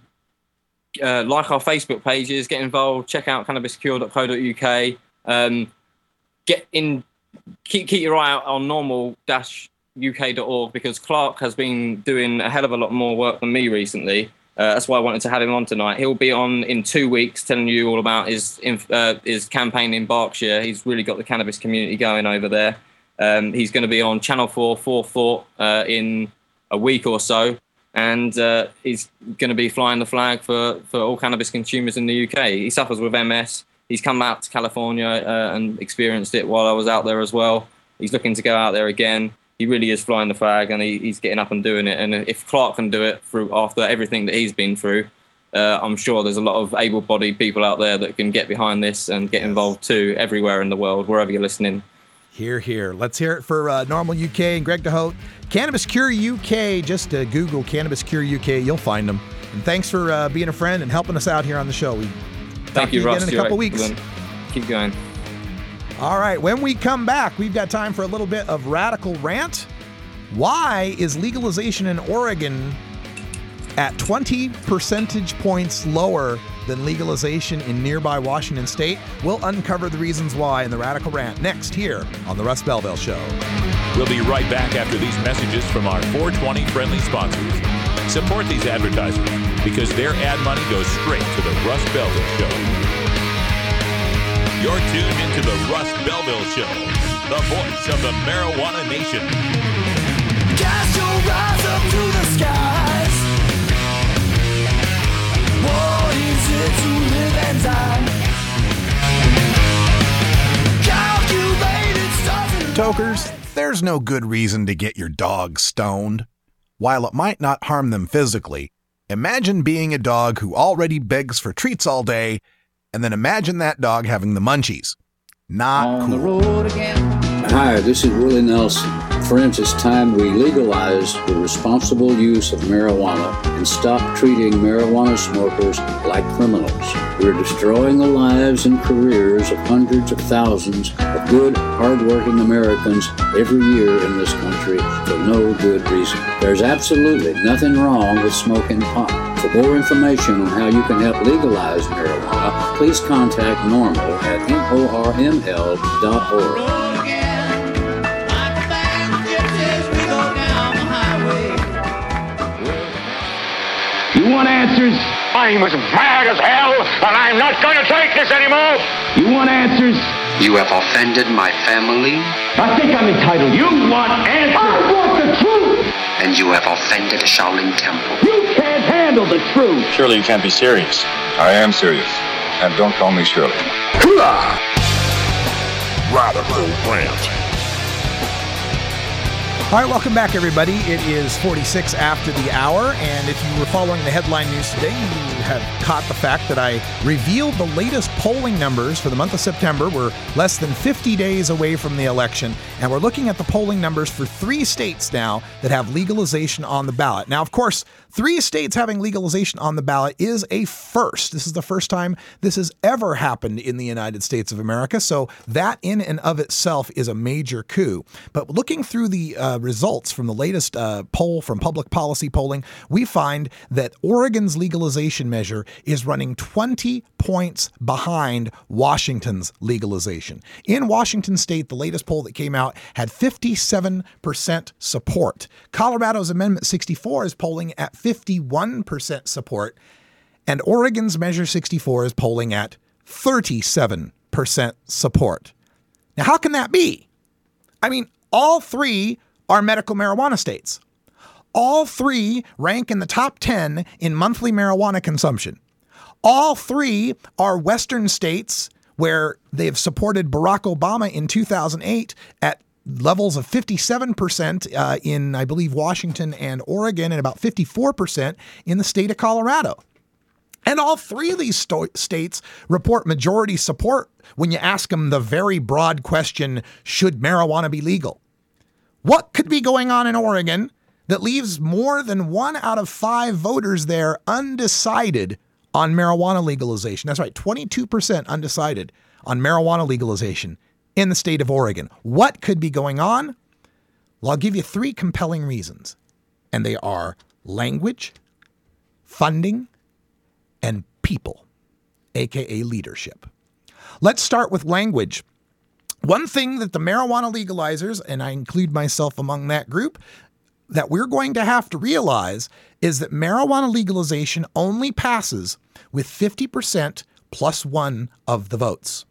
uh, like our Facebook pages, get involved, check out cannabis cure dot co dot U K. Um, get in, keep keep your eye out on normal dash U K dot org because Clark has been doing a hell of a lot more work than me recently. Uh, that's why I wanted to have him on tonight. He'll be on in two weeks telling you all about his uh, his campaign in Berkshire. He's really got the cannabis community going over there. Um, he's going to be on Channel four, Fourth Thought uh, in a week or so. And uh, he's going to be flying the flag for, for all cannabis consumers in the U K. He suffers with M S. He's come out to California uh, and experienced it while I was out there as well. He's looking to go out there again. He really is flying the flag, and he, he's getting up and doing it. And if Clark can do it through after everything that he's been through, uh, I'm sure there's a lot of able-bodied people out there that can get behind this and get involved too, everywhere in the world, wherever you're listening. Here, here. Let's hear it for uh, Normal U K and Greg DeHote. Cannabis Cure U K. Just uh, Google Cannabis Cure U K. You'll find them. And thanks for uh, being a friend and helping us out here on the show. We Thank you, you Russ. again in a couple weeks. Keep going. All right. When we come back, we've got time for a little bit of Radical Rant. Why is legalization in Oregon at twenty percentage points lower than legalization in nearby Washington State? We'll uncover the reasons why in the Radical Rant next here on the Russ Belville Show. We'll be right back after these messages from our four twenty friendly sponsors. Support these advertisers because their ad money goes straight to the Russ Belville Show. You're tuned into the Russ Belville Show, the voice of the marijuana nation. Cast your eyes up to the skies. What is it to live and die? Calculated stars and Tokers, there's no good reason to get your dog stoned. While it might not harm them physically, imagine being a dog who already begs for treats all day, and then imagine that dog having the munchies. Not On cool. the road again. Hi, this is Willie Nelson. Friends, it's time we legalize the responsible use of marijuana and stop treating marijuana smokers like criminals. We're destroying the lives and careers of hundreds of thousands of good, hardworking Americans every year in this country for no good reason. There's absolutely nothing wrong with smoking pot. For more information on how you can help legalize marijuana, please contact NORML at N O R M L dot org. You want answers? I'm as mad as hell, and I'm not going to take this anymore. You want answers? You have offended my family. I think I'm entitled. You want answers. I want the truth. And you have offended the Shaolin Temple. You can't handle the truth. Surely you can't be serious. I am serious. And don't call me Shirley. Radical Rant. All right, welcome back, everybody. It is forty-six after the hour, and if you were following the headline news today, you have caught the fact that I revealed the latest polling numbers for the month of September. We're less than fifty days away from the election, and we're looking at the polling numbers for three states now that have legalization on the ballot. Now, of course, three states having legalization on the ballot is a first. This is the first time this has ever happened in the United States of America, so that in and of itself is a major coup. But looking through the uh, results from the latest uh, poll from Public Policy Polling, we find that Oregon's legalization measure is running twenty points behind Washington's legalization. In Washington state, the latest poll that came out had fifty-seven percent support. Colorado's Amendment sixty-four is polling at fifty-one percent support, and Oregon's Measure sixty-four is polling at thirty-seven percent support. Now, how can that be? I mean, all three are medical marijuana states. All three rank in the top ten in monthly marijuana consumption. All three are Western states where they've supported Barack Obama in two thousand eight at levels of fifty-seven percent uh, in, I believe, Washington and Oregon, and about fifty-four percent in the state of Colorado. And all three of these sto- states report majority support when you ask them the very broad question, should marijuana be legal? What could be going on in Oregon that leaves more than one out of five voters there undecided on marijuana legalization? That's right, twenty-two percent undecided on marijuana legalization in the state of Oregon. What could be going on? Well, I'll give you three compelling reasons, and they are language, funding, and people, aka leadership. Let's start with language. One thing that the marijuana legalizers, and I include myself among that group, that we're going to have to realize is that marijuana legalization only passes with fifty percent plus one of the votes.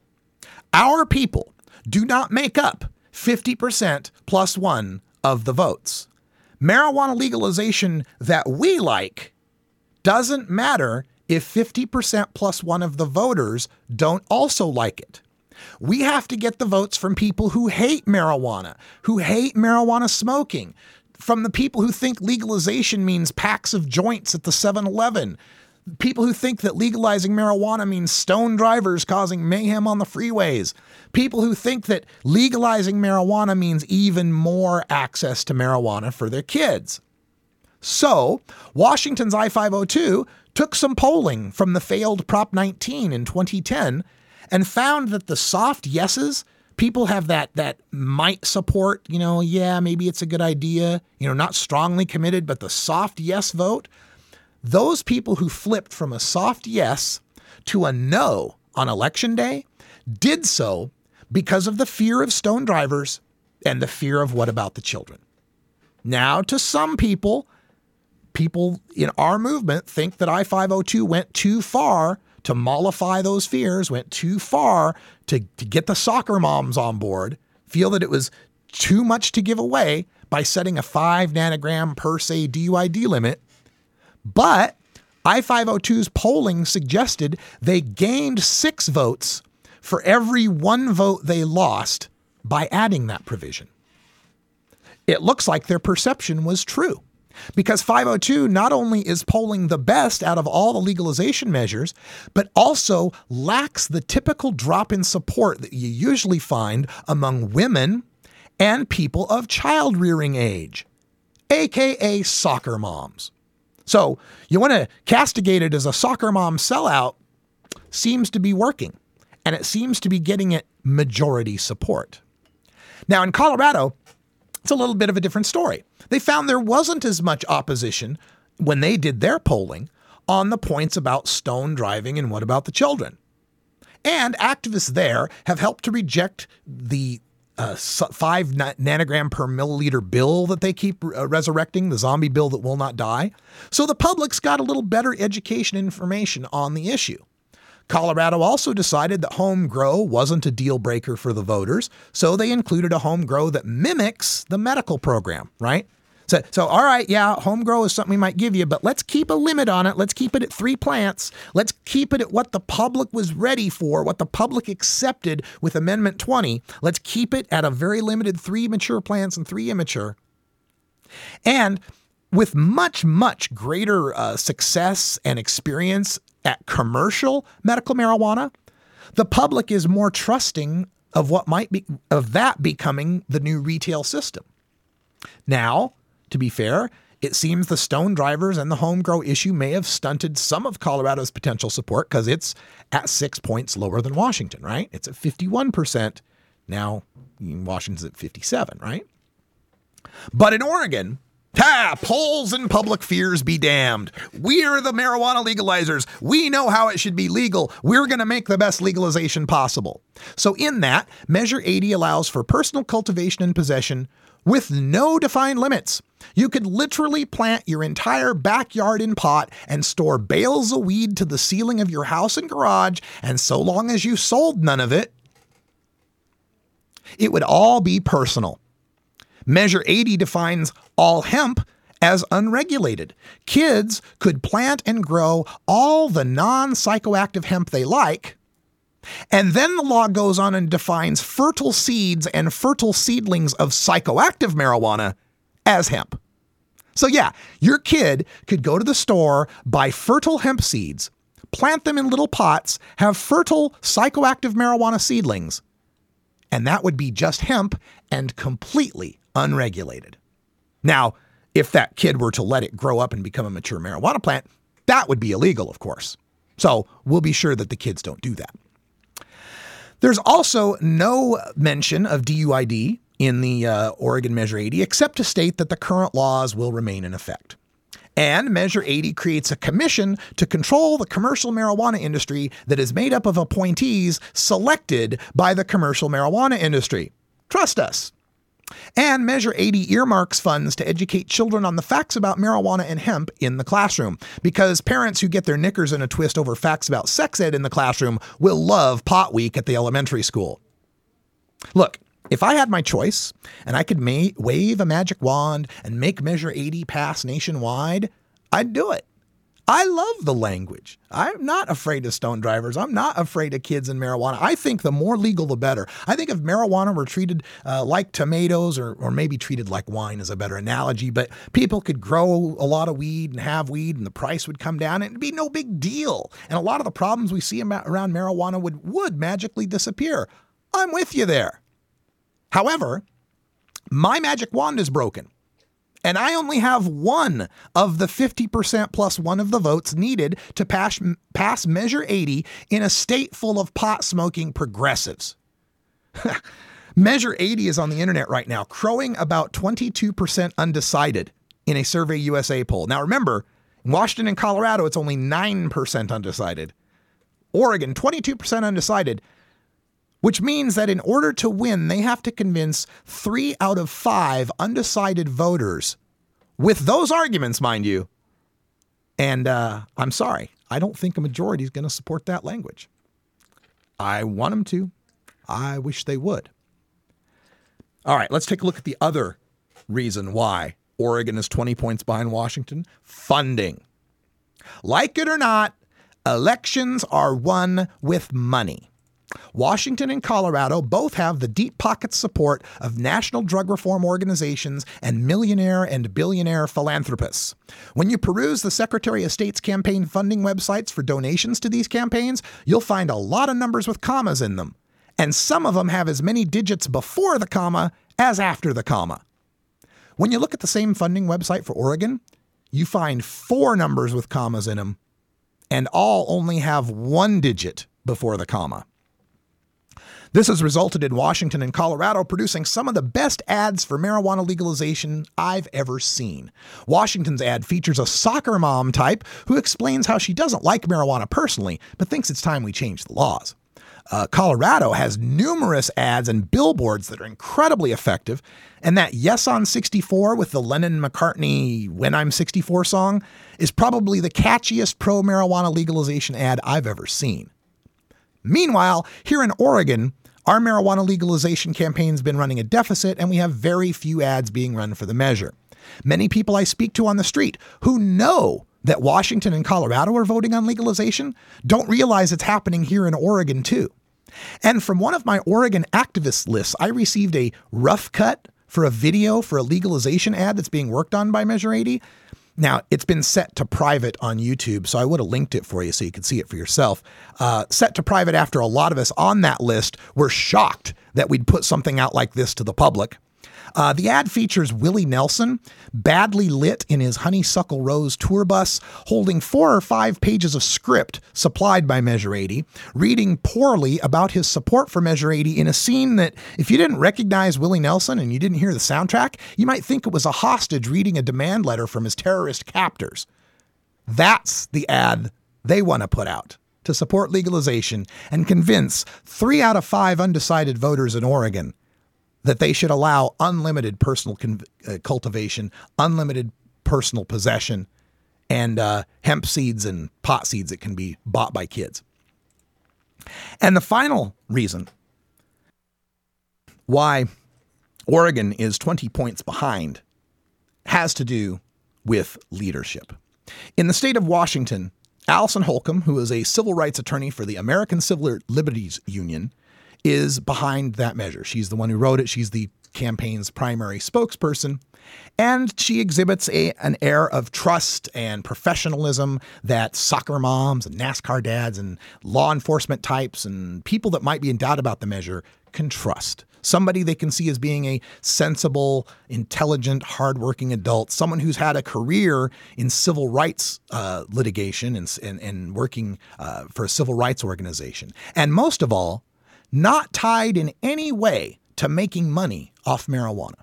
Our people do not make up fifty percent plus one of the votes. Marijuana legalization that we like doesn't matter if fifty percent plus one of the voters don't also like it. We have to get the votes from people who hate marijuana, who hate marijuana smoking, from the people who think legalization means packs of joints at the seven eleven, people who think that legalizing marijuana means stone drivers causing mayhem on the freeways, people who think that legalizing marijuana means even more access to marijuana for their kids. So, Washington's I five oh two took some polling from the failed Prop nineteen in twenty ten and found that the soft yeses, people have that that might support, you know, yeah, maybe it's a good idea, you know, not strongly committed, but the soft yes vote, those people who flipped from a soft yes to a no on election day did so because of the fear of stone drivers and the fear of what about the children. Now, to some people, people in our movement think that I five oh two went too far to mollify those fears, went too far to, to get the soccer moms on board, feel that it was too much to give away by setting a five nanogram per se D U I D limit. But I five oh two's polling suggested they gained six votes for every one vote they lost by adding that provision. It looks like their perception was true, because five oh two not only is polling the best out of all the legalization measures, but also lacks the typical drop in support that you usually find among women and people of child-rearing age, aka soccer moms. So you want to castigate it as a soccer mom sellout, seems to be working, and it seems to be getting it majority support. Now in Colorado, it's a little bit of a different story. They found there wasn't as much opposition when they did their polling on the points about stone driving and what about the children. And activists there have helped to reject the uh, five nanogram per milliliter bill that they keep uh, resurrecting, the zombie bill that will not die. So the public's got a little better education information on the issue. Colorado also decided that home grow wasn't a deal breaker for the voters, so they included a home grow that mimics the medical program, right? So, so all right, yeah, home grow is something we might give you, but let's keep a limit on it. Let's keep it at three plants. Let's keep it at what the public was ready for, what the public accepted with Amendment twenty. Let's keep it at a very limited three mature plants and three immature. And with much, much greater uh, success and experience at commercial medical marijuana, the public is more trusting of what might be, of that becoming the new retail system. Now, to be fair, it seems the stone drivers and the home grow issue may have stunted some of Colorado's potential support because it's at six points lower than Washington, right? It's at fifty-one percent. Now, Washington's at fifty-seven, right? But in Oregon, ha, polls and public fears be damned. We're the marijuana legalizers. We know how it should be legal. We're going to make the best legalization possible. So in that, Measure eighty allows for personal cultivation and possession with no defined limits. You could literally plant your entire backyard in pot and store bales of weed to the ceiling of your house and garage, and so long as you sold none of it, it would all be personal. Measure eighty defines all hemp as unregulated. Kids could plant and grow all the non-psychoactive hemp they like, and then the law goes on and defines fertile seeds and fertile seedlings of psychoactive marijuana as hemp. So yeah, your kid could go to the store, buy fertile hemp seeds, plant them in little pots, have fertile psychoactive marijuana seedlings, and that would be just hemp and completely unregulated. Now, if that kid were to let it grow up and become a mature marijuana plant, that would be illegal, of course. So we'll be sure that the kids don't do that. There's also no mention of D U I D in the uh, Oregon Measure eighty, except to state that the current laws will remain in effect. And Measure eighty creates a commission to control the commercial marijuana industry that is made up of appointees selected by the commercial marijuana industry. Trust us. And Measure eighty earmarks funds to educate children on the facts about marijuana and hemp in the classroom, because parents who get their knickers in a twist over facts about sex ed in the classroom will love Pot Week at the elementary school. Look, if I had my choice and I could ma- wave a magic wand and make Measure eighty pass nationwide, I'd do it. I love the language. I'm not afraid of stone drivers. I'm not afraid of kids and marijuana. I think the more legal, the better. I think if marijuana were treated uh, like tomatoes, or, or maybe treated like wine is a better analogy, but people could grow a lot of weed and have weed and the price would come down and it'd be no big deal. And a lot of the problems we see around marijuana would, would magically disappear. I'm with you there. However, my magic wand is broken. And I only have one of the fifty percent plus one of the votes needed to pass, pass Measure eighty in a state full of pot-smoking progressives. Measure eighty is on the internet right now, crowing about twenty-two percent undecided in a Survey U S A poll. Now remember, in Washington and Colorado, it's only nine percent undecided. Oregon, twenty-two percent undecided, which means that in order to win, they have to convince three out of five undecided voters with those arguments, mind you. And uh, I'm sorry, I don't think a majority is going to support that language. I want them to. I wish they would. All right, let's take a look at the other reason why Oregon is twenty points behind Washington. Funding. Like it or not, elections are won with money. Washington and Colorado both have the deep pocket support of national drug reform organizations and millionaire and billionaire philanthropists. When you peruse the Secretary of State's campaign funding websites for donations to these campaigns, you'll find a lot of numbers with commas in them. And some of them have as many digits before the comma as after the comma. When you look at the same funding website for Oregon, you find four numbers with commas in them, and all only have one digit before the comma. This has resulted in Washington and Colorado producing some of the best ads for marijuana legalization I've ever seen. Washington's ad features a soccer mom type who explains how she doesn't like marijuana personally, but thinks it's time we change the laws. Uh, Colorado has numerous ads and billboards that are incredibly effective, and that Yes on sixty-four with the Lennon-McCartney When I'm sixty-four song is probably the catchiest pro-marijuana legalization ad I've ever seen. Meanwhile, here in Oregon, our marijuana legalization campaign's been running a deficit, and we have very few ads being run for the measure. Many people I speak to on the street who know that Washington and Colorado are voting on legalization don't realize it's happening here in Oregon too. And from one of my Oregon activist lists, I received a rough cut for a video for a legalization ad that's being worked on by Measure eighty. Now, it's been set to private on YouTube, so I would have linked it for you so you could see it for yourself. Uh, set to private after a lot of us on that list were shocked that we'd put something out like this to the public. Uh, the ad features Willie Nelson, badly lit in his Honeysuckle Rose tour bus, holding four or five pages of script supplied by Measure eighty, reading poorly about his support for Measure eighty in a scene that, if you didn't recognize Willie Nelson and you didn't hear the soundtrack, you might think it was a hostage reading a demand letter from his terrorist captors. That's the ad they want to put out to support legalization and convince three out of five undecided voters in Oregon that they should allow unlimited personal con- uh, cultivation, unlimited personal possession, and uh, hemp seeds and pot seeds that can be bought by kids. And the final reason why Oregon is twenty points behind has to do with leadership. In the state of Washington, Allison Holcomb, who is a civil rights attorney for the American Civil Liberties Union, is behind that measure. She's the one who wrote it. She's the campaign's primary spokesperson. And she exhibits a, an air of trust and professionalism that soccer moms and NASCAR dads and law enforcement types and people that might be in doubt about the measure can trust. Somebody they can see as being a sensible, intelligent, hardworking adult, someone who's had a career in civil rights uh, litigation and, and, and working uh, for a civil rights organization. And most of all, not tied in any way to making money off marijuana.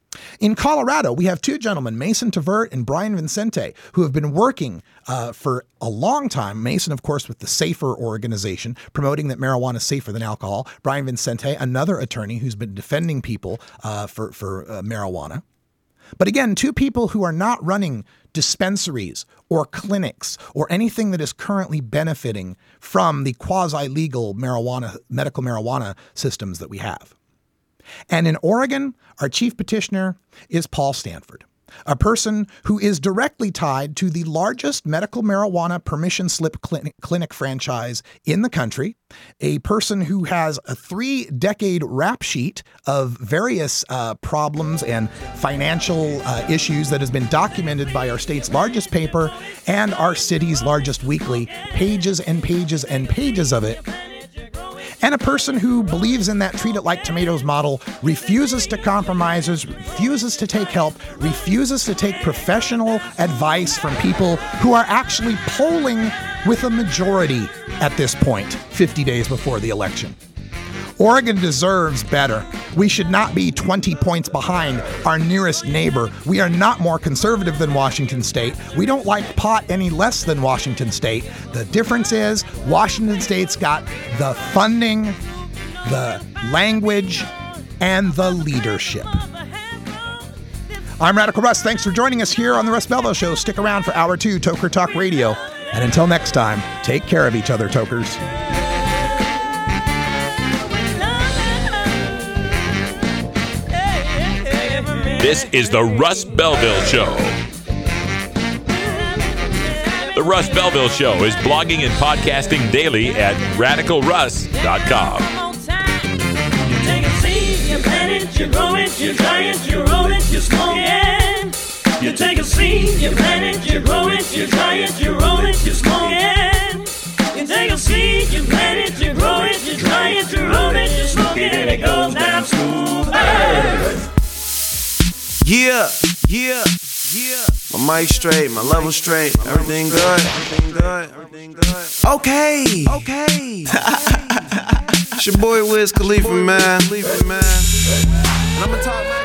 In Colorado, we have two gentlemen, Mason Tavert and Brian Vincente, who have been working uh, for a long time. Mason, of course, with the SAFER organization, promoting that marijuana is safer than alcohol. Brian Vincente, another attorney who's been defending people uh, for, for uh, marijuana. But again, two people who are not running dispensaries or clinics or anything that is currently benefiting from the quasi-legal marijuana, medical marijuana systems that we have. And in Oregon, our chief petitioner is Paul Stanford, a person who is directly tied to the largest medical marijuana permission slip clinic, clinic franchise in the country, a person who has a three-decade rap sheet of various uh, problems and financial uh, issues that has been documented by our state's largest paper and our city's largest weekly, pages and pages and pages of it. And a person who believes in that treat it like tomatoes model, refuses to compromise, refuses to take help, refuses to take professional advice from people who are actually polling with a majority at this point, fifty days before the election. Oregon deserves better. We should not be twenty points behind our nearest neighbor. We are not more conservative than Washington State. We don't like pot any less than Washington State. The difference is Washington State's got the funding, the language, and the leadership. I'm Radical Russ. Thanks for joining us here on the Russ Belville Show. Stick around for Hour two, Toker Talk Radio. And until next time, take care of each other, Tokers. This is the Russ Belville Show. The Russ Belville Show is blogging and podcasting daily at radical russ dot com. You take a seed, you plant it, you grow it, you dry it, you roll it, you smoke it. You take a seed, you plant it, you grow it, you dry it, you roll it, you smoke it. You take a seed, you plant it, you grow it, you dry it, you roll it, you smoke it, and it goes down smooth. Hey! Yeah, yeah, yeah. My mic straight, my level straight, everything good, everything good, everything good. Okay, okay. It's your boy Wiz Khalifa, man. Khalifa, man. And I'm gonna talk.